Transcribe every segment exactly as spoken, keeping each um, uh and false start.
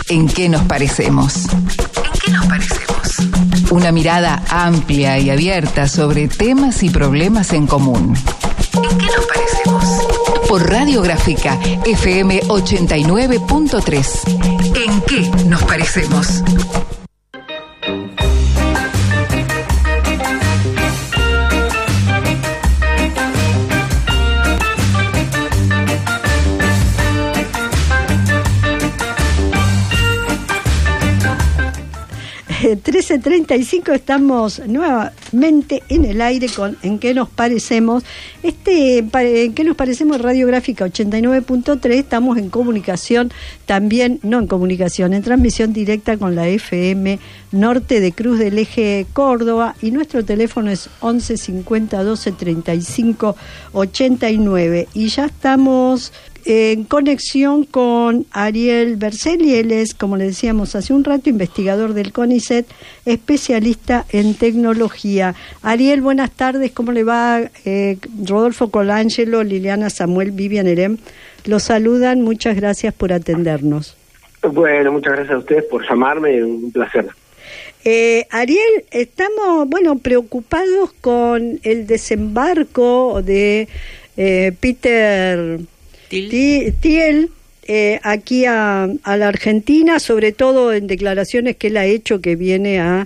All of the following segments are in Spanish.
¿En qué nos parecemos? ¿En qué nos parecemos? Una mirada amplia y abierta sobre temas y problemas en común. ¿En qué nos parecemos? Por Radiográfica F M ochenta y nueve punto tres. ¿En qué nos parecemos? trece treinta y cinco, estamos nuevamente en el aire con ¿En qué nos parecemos? Este ¿En qué nos parecemos? Radiográfica ochenta y nueve punto tres. Estamos en comunicación también, no en comunicación, en transmisión directa con la F M Norte de Cruz del Eje Córdoba, y nuestro teléfono es once cincuenta doce treinta y cinco ochenta y nueve. Y ya estamos en conexión con Ariel Berselli. Él es, como le decíamos hace un rato, investigador del CONICET, especialista en tecnología. Ariel, buenas tardes, ¿cómo le va? Eh, Rodolfo Colangelo, Liliana Samuel, Vivian Erem, los saludan, muchas gracias por atendernos. Bueno, muchas gracias a ustedes por llamarme, un placer. Eh, Ariel, estamos, bueno, preocupados con el desembarco de eh, Peter Thiel eh, aquí a, a la Argentina, sobre todo en declaraciones que él ha hecho, que viene a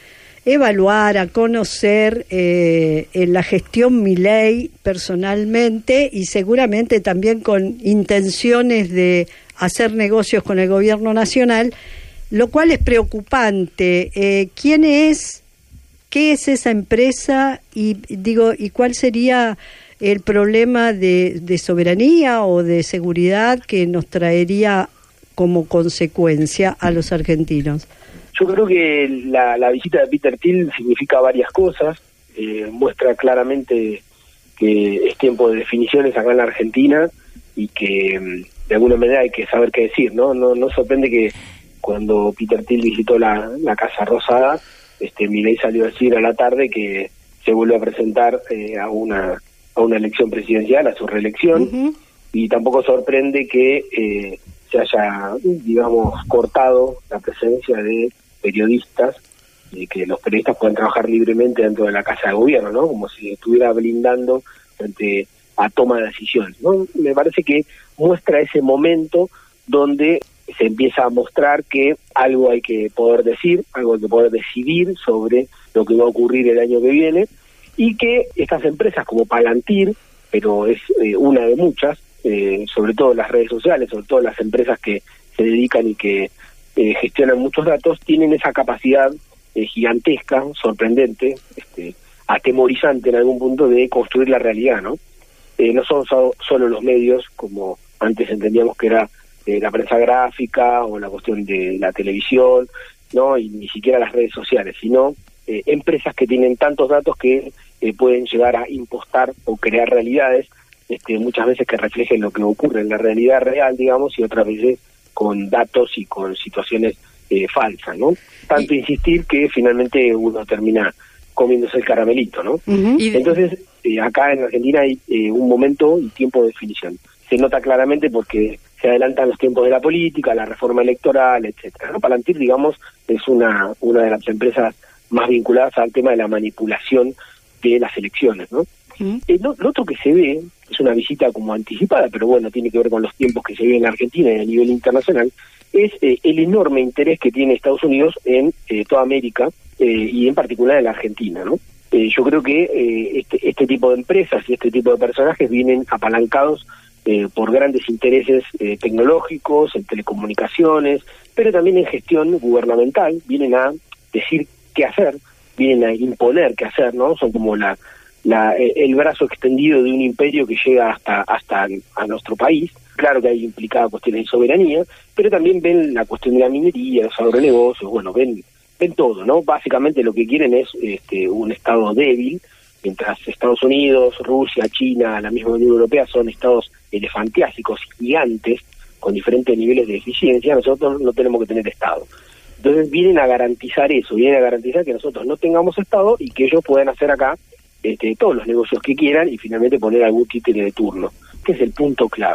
evaluar, a conocer eh, en la gestión Milei personalmente, y seguramente también con intenciones de hacer negocios con el gobierno nacional, lo cual es preocupante. Eh, ¿Quién es? ¿Qué es esa empresa? Y digo, ¿y cuál sería el problema de, de soberanía o de seguridad que nos traería como consecuencia a los argentinos? Yo creo que la, la visita de Peter Thiel significa varias cosas. Eh, muestra claramente que es tiempo de definiciones acá en la Argentina y que de alguna manera hay que saber qué decir, ¿no? No, no sorprende que cuando Peter Thiel visitó la, la Casa Rosada, este Milei salió a decir a la tarde que se vuelve a presentar eh, a una a una elección presidencial, a su reelección, uh-huh. Y tampoco sorprende que eh, se haya, digamos, cortado la presencia de periodistas, y que los periodistas puedan trabajar libremente dentro de la Casa de Gobierno, ¿no? Como si estuviera blindando frente a toma de decisiones, ¿no? Me parece que muestra ese momento donde se empieza a mostrar que algo hay que poder decir, algo hay que poder decidir sobre lo que va a ocurrir el año que viene, y que estas empresas como Palantir, pero es eh, una de muchas, eh, sobre todo las redes sociales, sobre todo las empresas que se dedican y que eh, gestionan muchos datos, tienen esa capacidad eh, gigantesca, sorprendente, este, atemorizante en algún punto, de construir la realidad, ¿no? Eh, no son so- solo los medios, como antes entendíamos que era eh, la prensa gráfica o la cuestión de la televisión, ¿no? Y ni siquiera las redes sociales, sino eh, empresas que tienen tantos datos que eh, pueden llegar a impostar o crear realidades, este, muchas veces que reflejen lo que ocurre en la realidad real, digamos, y otras veces con datos y con situaciones eh, falsas, ¿no? Tanto y... insistir que finalmente uno termina comiéndose el caramelito, ¿no? Uh-huh. Entonces, eh, acá en Argentina hay eh, un momento y tiempo de definición. Se nota claramente porque se adelantan los tiempos de la política, la reforma electoral, etcétera, ¿no? Palantir, digamos, es una una de las empresas más vinculadas al tema de la manipulación de las elecciones, ¿no? Uh-huh. Eh, lo, lo otro que se ve, es una visita como anticipada, pero bueno, tiene que ver con los tiempos que se viven en la Argentina y a nivel internacional, es eh, el enorme interés que tiene Estados Unidos en eh, toda América, eh, y en particular en la Argentina, ¿no? Eh, yo creo que eh, este, este tipo de empresas y este tipo de personajes vienen apalancados eh, por grandes intereses eh, tecnológicos, en telecomunicaciones, pero también en gestión gubernamental. Vienen a decir qué hacer, vienen a imponer qué hacer, ¿no? Son como la, la el brazo extendido de un imperio que llega hasta hasta a nuestro país. Claro que hay implicada cuestiones de soberanía, pero también ven la cuestión de la minería, los agronegocios, bueno, ven ven todo, ¿no? Básicamente lo que quieren es este un Estado débil, mientras Estados Unidos, Rusia, China, la misma Unión Europea son estados elefantiásicos, gigantes, con diferentes niveles de eficiencia. Nosotros no tenemos que tener Estado. Entonces vienen a garantizar eso, vienen a garantizar que nosotros no tengamos Estado y que ellos puedan hacer acá este, todos los negocios que quieran y finalmente poner algún títere de turno, que es el punto clave.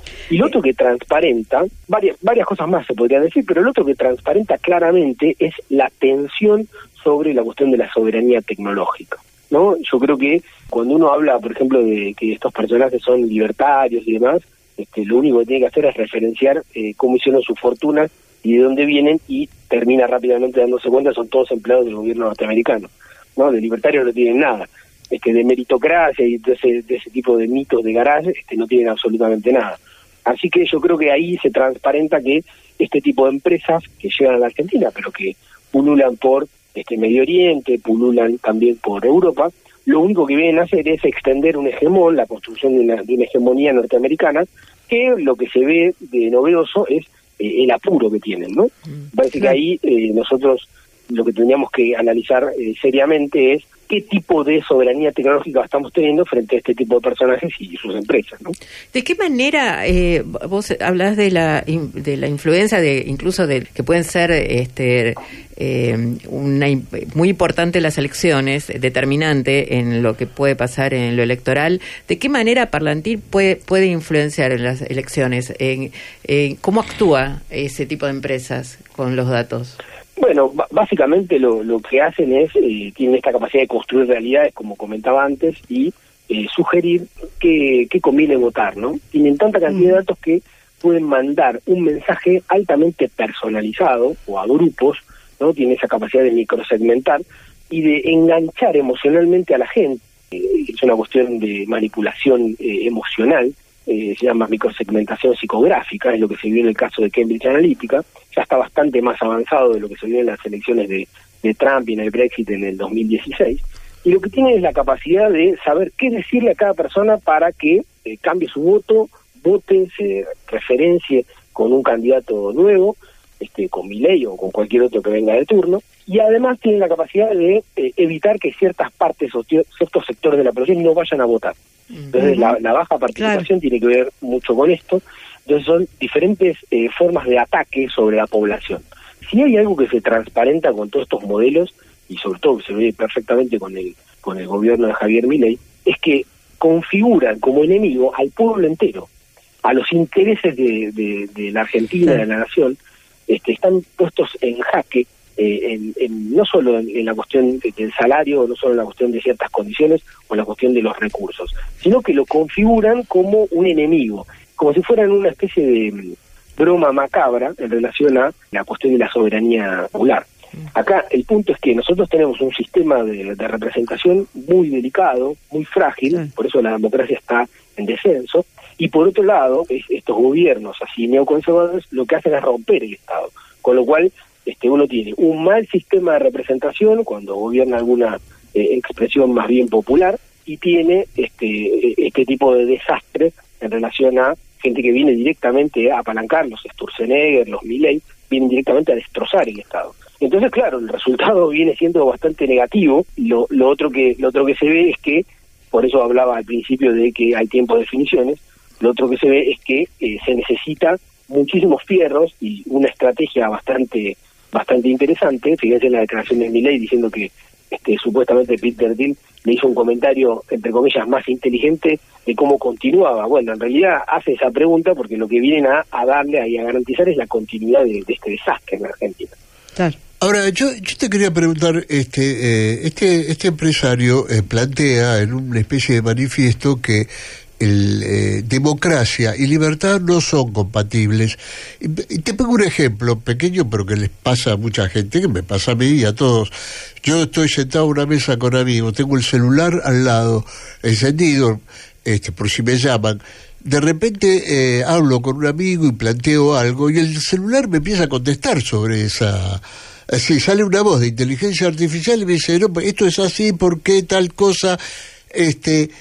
Y lo otro que transparenta, varias, varias cosas más se podrían decir, pero lo otro que transparenta claramente es la tensión sobre la cuestión de la soberanía tecnológica, ¿no? Yo creo que cuando uno habla, por ejemplo, de que estos personajes son libertarios y demás, este, lo único que tiene que hacer es referenciar eh, cómo hicieron su fortuna y de dónde vienen, y termina rápidamente dándose cuenta, son todos empleados del gobierno norteamericano, ¿no? De libertarios no tienen nada, este, de meritocracia y de ese, de ese tipo de mitos de garage, este, no tienen absolutamente nada. Así que yo creo que ahí se transparenta que este tipo de empresas que llegan a la Argentina, pero que pululan por este Medio Oriente, pululan también por Europa, lo único que vienen a hacer es extender un hegemón, la construcción de una, de una hegemonía norteamericana, que lo que se ve de novedoso es eh, el apuro que tienen, ¿no? Mm, Parece claro. que ahí eh, nosotros lo que tendríamos que analizar eh, seriamente es qué tipo de soberanía tecnológica estamos teniendo frente a este tipo de personajes y sus empresas, ¿no? ¿De qué manera eh, vos hablás de la de la influencia de incluso de que pueden ser este eh, una muy importante las elecciones, determinante en lo que puede pasar en lo electoral? ¿De qué manera Parlantir puede puede influenciar en las elecciones? En, en ¿Cómo actúa ese tipo de empresas con los datos? Bueno, b- básicamente lo, lo que hacen es, eh, tienen esta capacidad de construir realidades, como comentaba antes, y eh, sugerir que, que conviene votar, ¿no? Tienen tanta cantidad de datos que pueden mandar un mensaje altamente personalizado, o a grupos, ¿no? Tienen esa capacidad de microsegmentar y de enganchar emocionalmente a la gente. Eh, es una cuestión de manipulación eh, emocional. Eh, se llama microsegmentación psicográfica, es lo que se vio en el caso de Cambridge Analytica, ya está bastante más avanzado de lo que se vio en las elecciones de, de Trump y en el Brexit en el dos mil dieciséis, y lo que tiene es la capacidad de saber qué decirle a cada persona para que eh, cambie su voto, vote, se referencie con un candidato nuevo, este, con Milei o con cualquier otro que venga de turno, y además tiene la capacidad de eh, evitar que ciertas partes o ciertos sectores de la población no vayan a votar. Entonces uh-huh. la, la baja participación claro. tiene que ver mucho con esto. Entonces son diferentes eh, formas de ataque sobre la población. Si hay algo que se transparenta con todos estos modelos, y sobre todo que se ve perfectamente con el con el gobierno de Javier Milei, es que configuran como enemigo al pueblo entero, a los intereses de, de, de la Argentina, sí. de la nación, este, están puestos en jaque. Eh, en, en, no solo en, en la cuestión del salario, no solo en la cuestión de ciertas condiciones o en la cuestión de los recursos, sino que lo configuran como un enemigo, como si fueran una especie de broma macabra en relación a la cuestión de la soberanía popular. Acá el punto es que nosotros tenemos un sistema de, de representación muy delicado, muy frágil, sí. por eso la democracia está en descenso, y por otro lado, es, estos gobiernos así neoconservadores lo que hacen es romper el Estado, con lo cual Este, uno tiene un mal sistema de representación cuando gobierna alguna eh, expresión más bien popular, y tiene este este tipo de desastre en relación a gente que viene directamente a apalancar, los Sturzenegger, los Milei, vienen directamente a destrozar el Estado. Entonces, claro, el resultado viene siendo bastante negativo. Lo, lo otro que lo otro que se ve es que, por eso hablaba al principio de que hay tiempo de definiciones, lo otro que se ve es que eh, se necesita muchísimos fierros y una estrategia bastante bastante interesante. Fíjense en la declaración de Milei diciendo que este, supuestamente Peter Thiel le hizo un comentario, entre comillas, más inteligente de cómo continuaba. Bueno, en realidad hace esa pregunta porque lo que vienen a, a darle y a garantizar es la continuidad de, de este desastre en Argentina. Claro. Ahora, yo, yo te quería preguntar, este eh, este este empresario eh, plantea en una especie de manifiesto que el, eh, democracia y libertad no son compatibles. Y, y te pongo un ejemplo pequeño, pero que les pasa a mucha gente, que me pasa a mí y a todos. Yo estoy sentado a una mesa con amigos, tengo el celular al lado, encendido, este, por si me llaman. De repente eh, hablo con un amigo y planteo algo, y el celular me empieza a contestar sobre esa... Así, sale una voz de inteligencia artificial y me dice, no, esto es así, ¿por qué tal cosa? Este,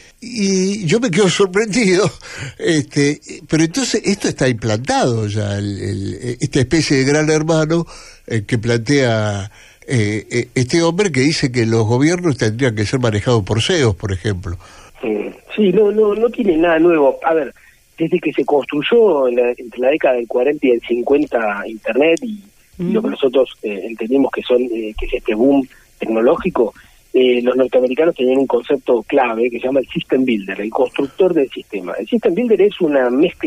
y yo me quedo sorprendido, este, pero entonces esto está implantado ya, el, el, esta especie de gran hermano eh, que plantea eh, eh, este hombre, que dice que los gobiernos tendrían que ser manejados por C E Os, por ejemplo. Sí, no, no, no tiene nada nuevo. A ver, desde que se construyó en la, entre la década del cuarenta y el cincuenta Internet y mm. lo que nosotros eh, entendimos que son eh, que es este boom tecnológico, eh, los norteamericanos tenían un concepto clave que se llama el System Builder, el constructor del sistema. El System Builder es una mezcla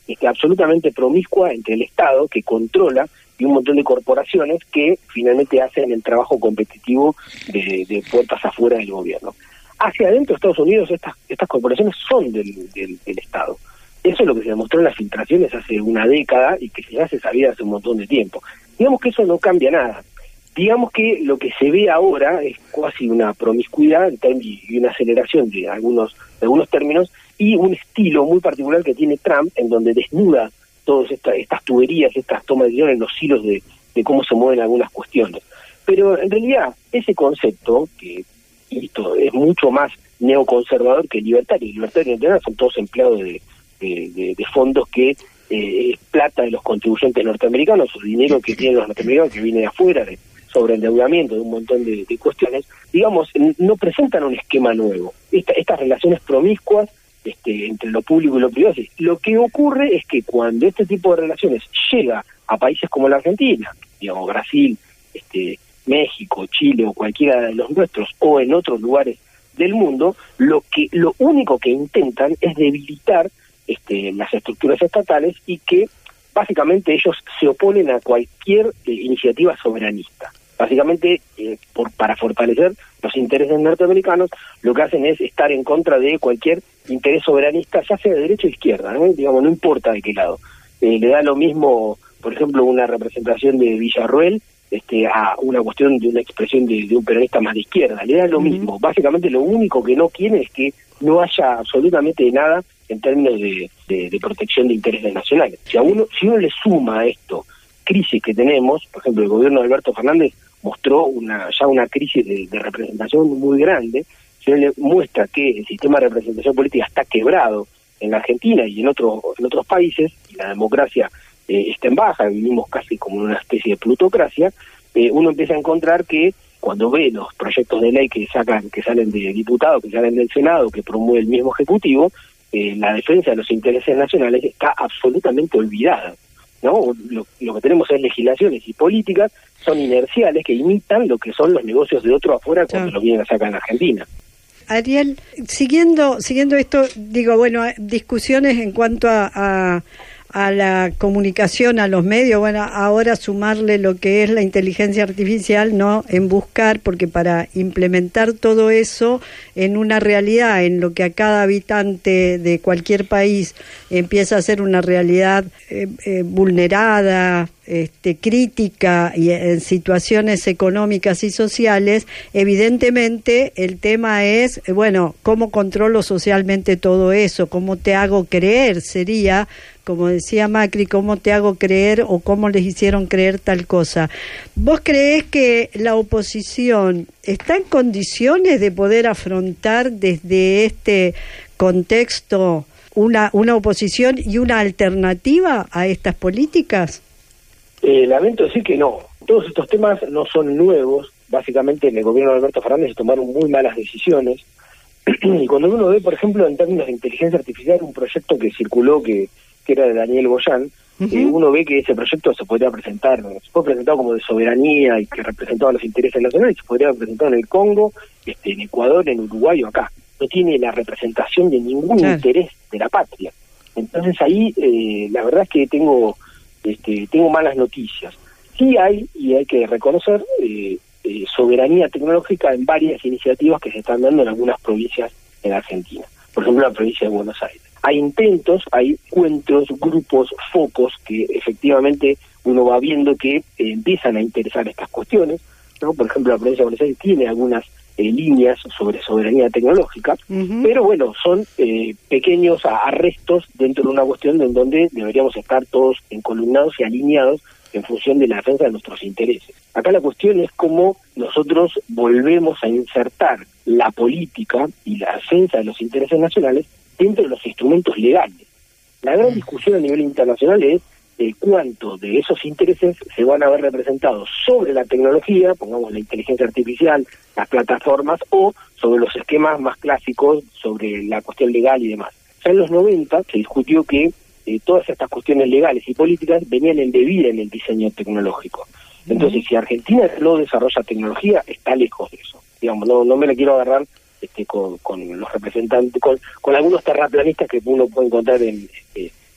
este, absolutamente promiscua entre el Estado, que controla, y un montón de corporaciones que finalmente hacen el trabajo competitivo de, de puertas afuera del gobierno. Hacia adentro de Estados Unidos estas estas corporaciones son del, del, del Estado. Eso es lo que se demostró en las filtraciones hace una década y que ya se sabía hace un montón de tiempo. Digamos que eso no cambia nada. Digamos que lo que se ve ahora es casi una promiscuidad y una aceleración de algunos, de algunos términos y un estilo muy particular que tiene Trump, en donde desnuda todas esta, estas tuberías, estas tomas de decisiones, los hilos de, de cómo se mueven algunas cuestiones. Pero en realidad ese concepto, que esto es mucho más neoconservador que libertario, y libertario en general son todos empleados de, de, de, de fondos que eh, es plata de los contribuyentes norteamericanos, o dinero que tienen los norteamericanos que viene de afuera, de sobreendeudamiento, de un montón de, de cuestiones, digamos, no presentan un esquema nuevo. Esta, estas relaciones promiscuas este, entre lo público y lo privado, lo que ocurre es que cuando este tipo de relaciones llega a países como la Argentina, digamos, Brasil, este, México, Chile o cualquiera de los nuestros, o en otros lugares del mundo, lo que lo único que intentan es debilitar este, las estructuras estatales y que básicamente ellos se oponen a cualquier eh, iniciativa soberanista. Básicamente, eh, por, para fortalecer los intereses norteamericanos, lo que hacen es estar en contra de cualquier interés soberanista, ya sea de derecha o izquierda, ¿no? Digamos, no importa de qué lado. Eh, le da lo mismo, por ejemplo, una representación de Villarroel este, a una cuestión de una expresión de, de un peronista más de izquierda. Le da lo uh-huh. mismo. Básicamente, lo único que no quiere es que no haya absolutamente nada en términos de, de, de protección de intereses nacionales. Si a uno, si uno le suma a esto crisis que tenemos, por ejemplo, el gobierno de Alberto Fernández mostró una ya una crisis de, de representación muy grande, si uno le muestra que el sistema de representación política está quebrado en la Argentina y en, otro, en otros países, y la democracia eh, está en baja, vivimos casi como en una especie de plutocracia, eh, uno empieza a encontrar que cuando ve los proyectos de ley que sacan, que salen de diputados, que salen del Senado, que promueve el mismo Ejecutivo, eh, la defensa de los intereses nacionales está absolutamente olvidada, ¿no? Lo, lo que tenemos es legislaciones y políticas son inerciales que imitan lo que son los negocios de otro afuera cuando sí. lo vienen a sacar en Argentina. Ariel, siguiendo siguiendo esto, digo, bueno, discusiones en cuanto a, a, a la comunicación, a los medios, bueno, ahora sumarle lo que es la inteligencia artificial, ¿no? En buscar, porque para implementar todo eso en una realidad, en lo que a cada habitante de cualquier país empieza a ser una realidad eh, eh, vulnerada, este, crítica y en situaciones económicas y sociales, evidentemente el tema es, bueno, ¿cómo controlo socialmente todo eso? ¿Cómo te hago creer? Sería, como decía Macri, ¿cómo te hago creer o cómo les hicieron creer tal cosa? ¿Vos creés que la oposición está en condiciones de poder afrontar desde este contexto una, una oposición y una alternativa a estas políticas? Eh, lamento decir que no. Todos estos temas no son nuevos. Básicamente en el gobierno de Alberto Fernández se tomaron muy malas decisiones. Y cuando uno ve, por ejemplo, en términos de inteligencia artificial, un proyecto que circuló que, que era de Daniel Goyán, uh-huh. eh, uno ve que ese proyecto se podría presentar, se fue presentado como de soberanía y que representaba los intereses nacionales, se podría haber presentado en el Congo, este, en Ecuador, en Uruguay o acá. No tiene la representación de ningún claro. interés de la patria. Entonces ahí, eh, la verdad es que tengo... Este, tengo malas noticias. Sí hay, y hay que reconocer, eh, eh, soberanía tecnológica en varias iniciativas que se están dando en algunas provincias en Argentina. Por ejemplo, la provincia de Buenos Aires. Hay intentos, hay encuentros, grupos, focos que efectivamente uno va viendo que eh, empiezan a interesar estas cuestiones, ¿no? Por ejemplo, la provincia de Buenos Aires tiene algunas eh, líneas sobre soberanía tecnológica, uh-huh. pero bueno, son eh, pequeños arrestos dentro de una cuestión en donde deberíamos estar todos encolumnados y alineados en función de la defensa de nuestros intereses. Acá la cuestión es cómo nosotros volvemos a insertar la política y la defensa de los intereses nacionales dentro de los instrumentos legales. La gran discusión a nivel internacional es eh, cuánto de esos intereses se van a ver representados sobre la tecnología, pongamos la inteligencia artificial, las plataformas, o sobre los esquemas más clásicos, sobre la cuestión legal y demás. Ya en los noventa se discutió que eh, todas estas cuestiones legales y políticas venían embebida en el diseño tecnológico. Entonces, uh-huh. si Argentina no desarrolla tecnología, está lejos de eso. Digamos, no, no me la quiero agarrar este, con, con los representantes, con, con algunos terraplanistas que uno puede encontrar en... Eh,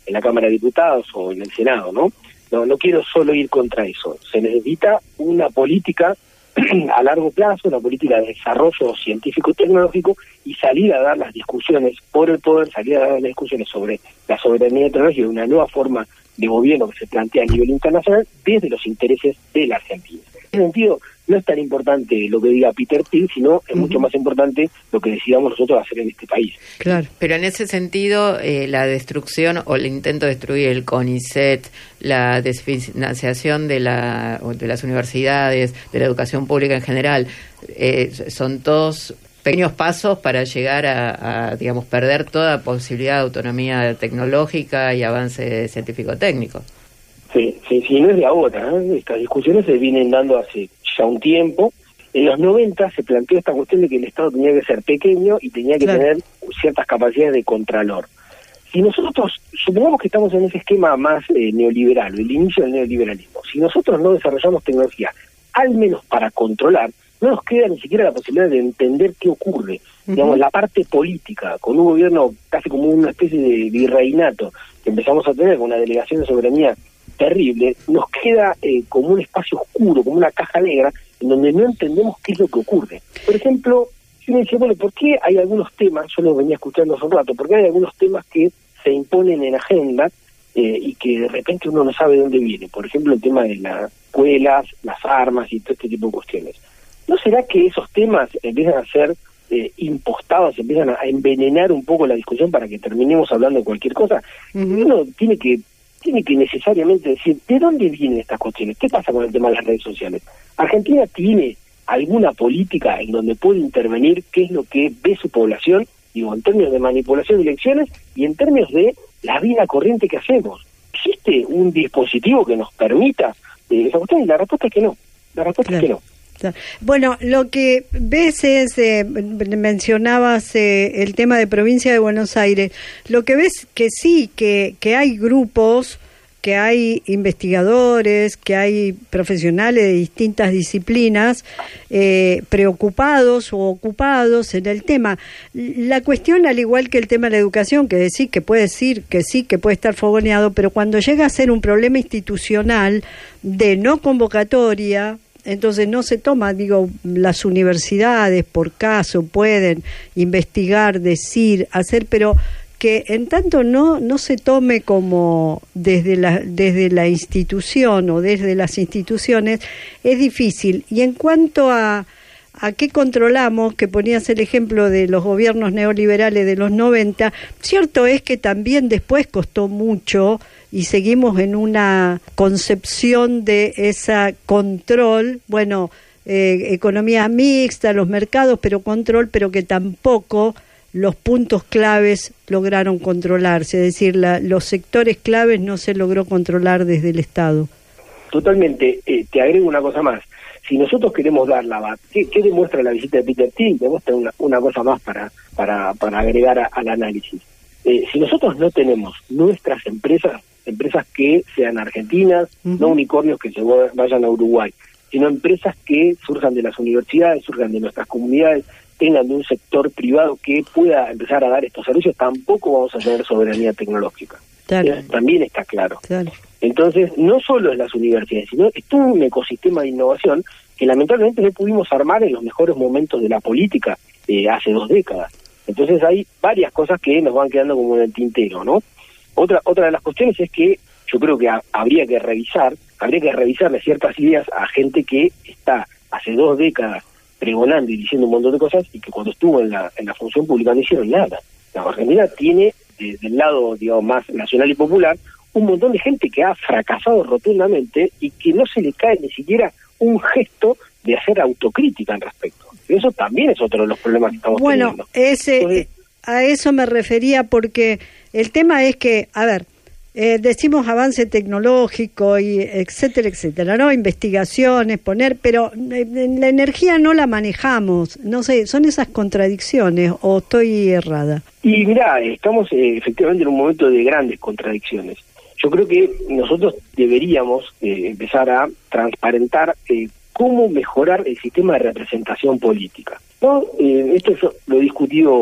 en la Cámara de Diputados o en el Senado, ¿no? No, no quiero solo ir contra eso. Se necesita una política a largo plazo, una política de desarrollo científico-tecnológico y salir a dar las discusiones por el poder, salir a dar las discusiones sobre la soberanía tecnológica y una nueva forma de gobierno que se plantea a nivel internacional desde los intereses de la Argentina. En ese sentido, no es tan importante lo que diga Peter Thiel, sino es uh-huh. mucho más importante lo que decidamos nosotros hacer en este país. Claro. Pero en ese sentido, eh, la destrucción o el intento de destruir el CONICET, la desfinanciación de, la, de las universidades, de la educación pública en general, eh, son todos pequeños pasos para llegar a, a, digamos, perder toda posibilidad de autonomía tecnológica y avance científico-técnico. Sí, sí, sí, no es de ahora, ¿eh? Estas discusiones se vienen dando hace ya un tiempo. En los noventa se planteó esta cuestión de que el Estado tenía que ser pequeño y tenía que claro. tener ciertas capacidades de contralor. Si nosotros, supongamos que estamos en ese esquema más eh, neoliberal, el inicio del neoliberalismo, si nosotros no desarrollamos tecnología, al menos para controlar, no nos queda ni siquiera la posibilidad de entender qué ocurre. Uh-huh. Digamos, la parte política, con un gobierno casi como una especie de virreinato que empezamos a tener, con una delegación de soberanía terrible, nos queda eh, como un espacio oscuro, como una caja negra, en donde no entendemos qué es lo que ocurre. Por ejemplo, si uno dice, bueno, ¿por qué hay algunos temas, yo lo venía escuchando hace un rato, por qué hay algunos temas que se imponen en agenda eh, y que de repente uno no sabe de dónde viene? Por ejemplo, el tema de las escuelas, las armas y todo este tipo de cuestiones. ¿No será que esos temas empiezan a ser eh, impostados, empiezan a envenenar un poco la discusión para que terminemos hablando de cualquier cosa? Uh-huh. Uno tiene que tiene que necesariamente decir, ¿de dónde vienen estas cuestiones? ¿Qué pasa con el tema de las redes sociales? ¿Argentina tiene alguna política en donde puede intervenir qué es lo que ve su población, digo, en términos de manipulación de elecciones y en términos de la vida corriente que hacemos? ¿Existe un dispositivo que nos permita eh, esa cuestión? Y la respuesta es que no. La respuesta claro. es que no. Bueno, lo que ves es, eh, mencionabas eh, el tema de Provincia de Buenos Aires, lo que ves que sí, que, que hay grupos, que hay investigadores, que hay profesionales de distintas disciplinas eh, preocupados o ocupados en el tema. La cuestión, al igual que el tema de la educación, que decir que puede decir que sí, que puede estar fogoneado, pero cuando llega a ser un problema institucional de no convocatoria, entonces no se toma, digo, las universidades por caso pueden investigar, decir, hacer, pero que en tanto no no se tome como desde la desde la institución o desde las instituciones, es difícil. Y en cuanto a a qué controlamos, que ponías el ejemplo de los gobiernos neoliberales de los noventa, cierto es que también después costó mucho y seguimos en una concepción de ese control, bueno, eh, economía mixta, los mercados, pero control, pero que tampoco los puntos claves lograron controlarse, es decir, la, los sectores claves no se logró controlar desde el Estado. Totalmente. Eh, te agrego una cosa más. Si nosotros queremos dar la... ¿Qué, qué demuestra la visita de Peter Thiel? Demuestra una, una cosa más para, para, para agregar a, al análisis. Eh, si nosotros no tenemos nuestras empresas, empresas que sean argentinas, uh-huh. no unicornios que se vayan a Uruguay, sino empresas que surjan de las universidades, surjan de nuestras comunidades, tengan de un sector privado que pueda empezar a dar estos servicios, tampoco vamos a tener soberanía tecnológica. Claro. Eso también está claro. Claro. Entonces, no solo en las universidades, sino es todo un ecosistema de innovación que lamentablemente no pudimos armar en los mejores momentos de la política eh, hace dos décadas. Entonces hay varias cosas que nos van quedando como en el tintero, ¿no? Otra otra de las cuestiones es que yo creo que ha, habría que revisar, habría que revisarle ciertas ideas a gente que está hace dos décadas pregonando y diciendo un montón de cosas y que cuando estuvo en la en la función pública no hicieron nada. La Argentina tiene, eh, del lado, digamos, más nacional y popular, un montón de gente que ha fracasado rotundamente y que no se le cae ni siquiera un gesto de hacer autocrítica al respecto. Y eso también es otro de los problemas que estamos bueno, teniendo. Bueno, ese, Entonces, a eso me refería porque el tema es que, a ver, eh, decimos avance tecnológico y etcétera, etcétera, ¿no? Investigaciones, poner, pero eh, la energía no la manejamos, no sé, son esas contradicciones o estoy errada. Y mirá, estamos eh, efectivamente en un momento de grandes contradicciones. Yo creo que nosotros deberíamos eh, empezar a transparentar eh, cómo mejorar el sistema de representación política, ¿no? Eh, esto yo lo he discutido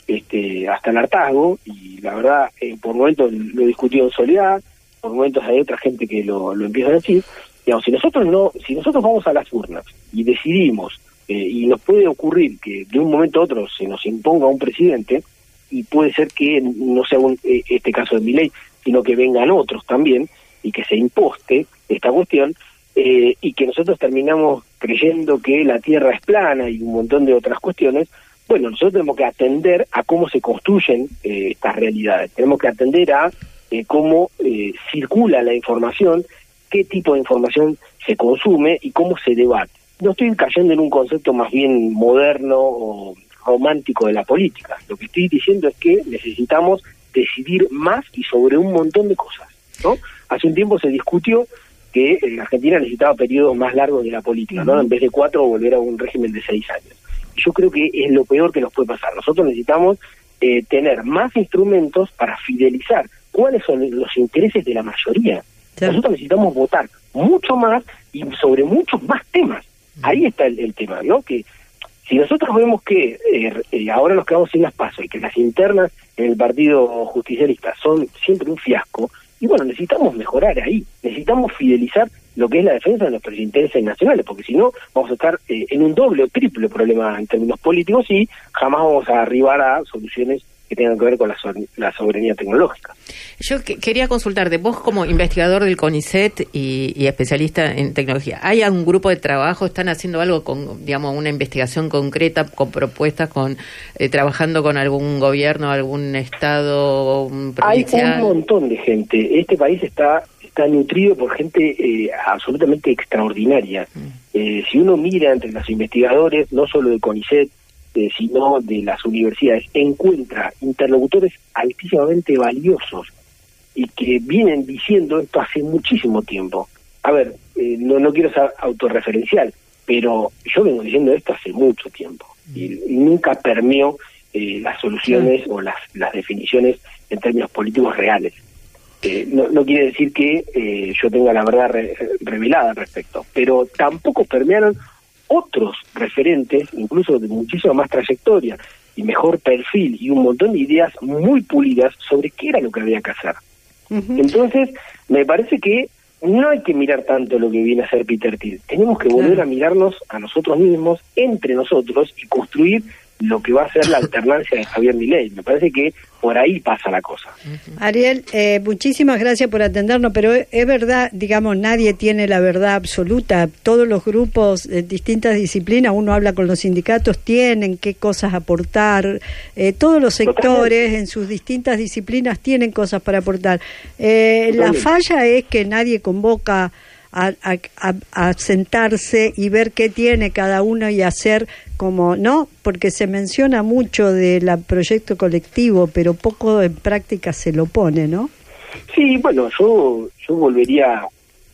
este, hasta el hartazgo, y la verdad, eh, por momentos lo he discutido en soledad, por momentos hay otra gente que lo, lo empieza a decir. Digamos, si nosotros no, si nosotros vamos a las urnas y decidimos, eh, y nos puede ocurrir que de un momento a otro se nos imponga un presidente, y puede ser que no sea un, eh, este caso de Milei, sino que vengan otros también, y que se imposte esta cuestión, eh, y que nosotros terminamos creyendo que la Tierra es plana y un montón de otras cuestiones. Bueno, nosotros tenemos que atender a cómo se construyen eh, estas realidades, tenemos que atender a eh, cómo eh, circula la información, qué tipo de información se consume y cómo se debate. No estoy cayendo en un concepto más bien moderno o romántico de la política. Lo que estoy diciendo es que necesitamos decidir más y sobre un montón de cosas, ¿no? Hace un tiempo se discutió que en Argentina necesitaba periodos más largos de la política, ¿no? En vez de cuatro, volver a un régimen de seis años. Y yo creo que es lo peor que nos puede pasar. Nosotros necesitamos eh, tener más instrumentos para fidelizar cuáles son los intereses de la mayoría. Sí. Nosotros necesitamos votar mucho más y sobre muchos más temas. Ahí está el, el tema, ¿no? Que si nosotros vemos que eh, eh, ahora nos quedamos sin las PASO y que las internas en el Partido Justicialista son siempre un fiasco, y bueno, necesitamos mejorar ahí, necesitamos fidelizar lo que es la defensa de nuestros intereses nacionales, porque si no vamos a estar eh, en un doble o triple problema en términos políticos y jamás vamos a arribar a soluciones que tengan que ver con la, so la soberanía tecnológica. Yo que quería consultarte, vos como investigador del CONICET y, y especialista en tecnología, ¿hay algún grupo de trabajo? ¿Están haciendo algo con, digamos, una investigación concreta, con propuestas, con eh, trabajando con algún gobierno, algún estado provincial? Hay un montón de gente. Este país está está nutrido por gente eh, absolutamente extraordinaria. Mm. Eh, si uno mira entre los investigadores, no solo de CONICET, Eh, sino de las universidades, encuentra interlocutores altísimamente valiosos y que vienen diciendo esto hace muchísimo tiempo. A ver, eh, no, no quiero ser autorreferencial, pero yo vengo diciendo esto hace mucho tiempo y, y nunca permeó eh, las soluciones sí. o las, las definiciones en términos políticos reales. Eh, no, no quiere decir que eh, yo tenga la verdad re, revelada al respecto, pero tampoco permearon otros referentes, incluso de muchísima más trayectoria y mejor perfil y un montón de ideas muy pulidas sobre qué era lo que había que hacer. Uh-huh. Entonces, me parece que no hay que mirar tanto lo que viene a hacer Peter Thiel. Tenemos que volver a mirarnos a nosotros mismos, entre nosotros, y construir lo que va a ser la alternancia de Javier Milei. Me parece que por ahí pasa la cosa. Ariel, eh, muchísimas gracias por atendernos, pero es, es verdad, digamos, nadie tiene la verdad absoluta. Todos los grupos de distintas disciplinas, uno habla con los sindicatos, tienen qué cosas aportar. Eh, todos los sectores en sus distintas disciplinas tienen cosas para aportar. Eh, la falla es que nadie convoca A, a, a sentarse y ver qué tiene cada uno y hacer como, ¿no? Porque se menciona mucho del proyecto colectivo, pero poco en práctica se lo pone, ¿no? Sí, bueno, yo, yo volvería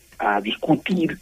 a discutir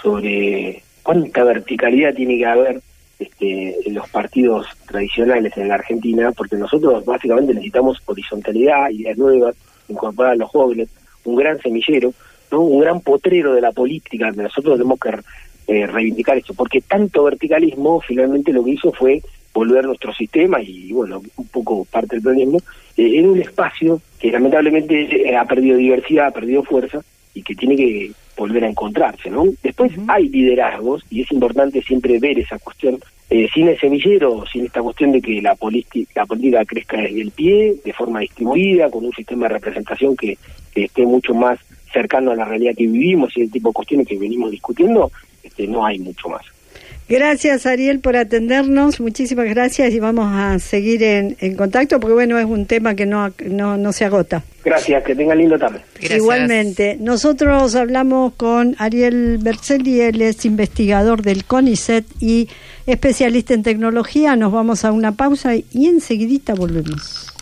sobre cuánta verticalidad tiene que haber este, en los partidos tradicionales en la Argentina, porque nosotros básicamente necesitamos horizontalidad, ideas nuevas, incorporar a los jóvenes, un gran semillero, ¿no? Un gran potrero de la política, que nosotros tenemos que eh, reivindicar eso, porque tanto verticalismo finalmente lo que hizo fue volver nuestro sistema, y bueno, un poco parte del peronismo, eh, en un espacio que lamentablemente eh, ha perdido diversidad, ha perdido fuerza, y que tiene que volver a encontrarse, ¿no? Después uh-huh. hay liderazgos, y es importante siempre ver esa cuestión, eh, sin el semillero, sin esta cuestión de que la, la política crezca desde el pie, de forma distribuida, con un sistema de representación que, que esté mucho más cercano a la realidad que vivimos y el tipo de cuestiones que venimos discutiendo, este, no hay mucho más. Gracias, Ariel, por atendernos, muchísimas gracias, y vamos a seguir en, en contacto, porque bueno, es un tema que no, no, no se agota. Gracias, que tengan lindo tarde. Gracias. Igualmente. Nosotros hablamos con Ariel Berzelli, él es investigador del CONICET y especialista en tecnología. Nos vamos a una pausa y enseguidita volvemos.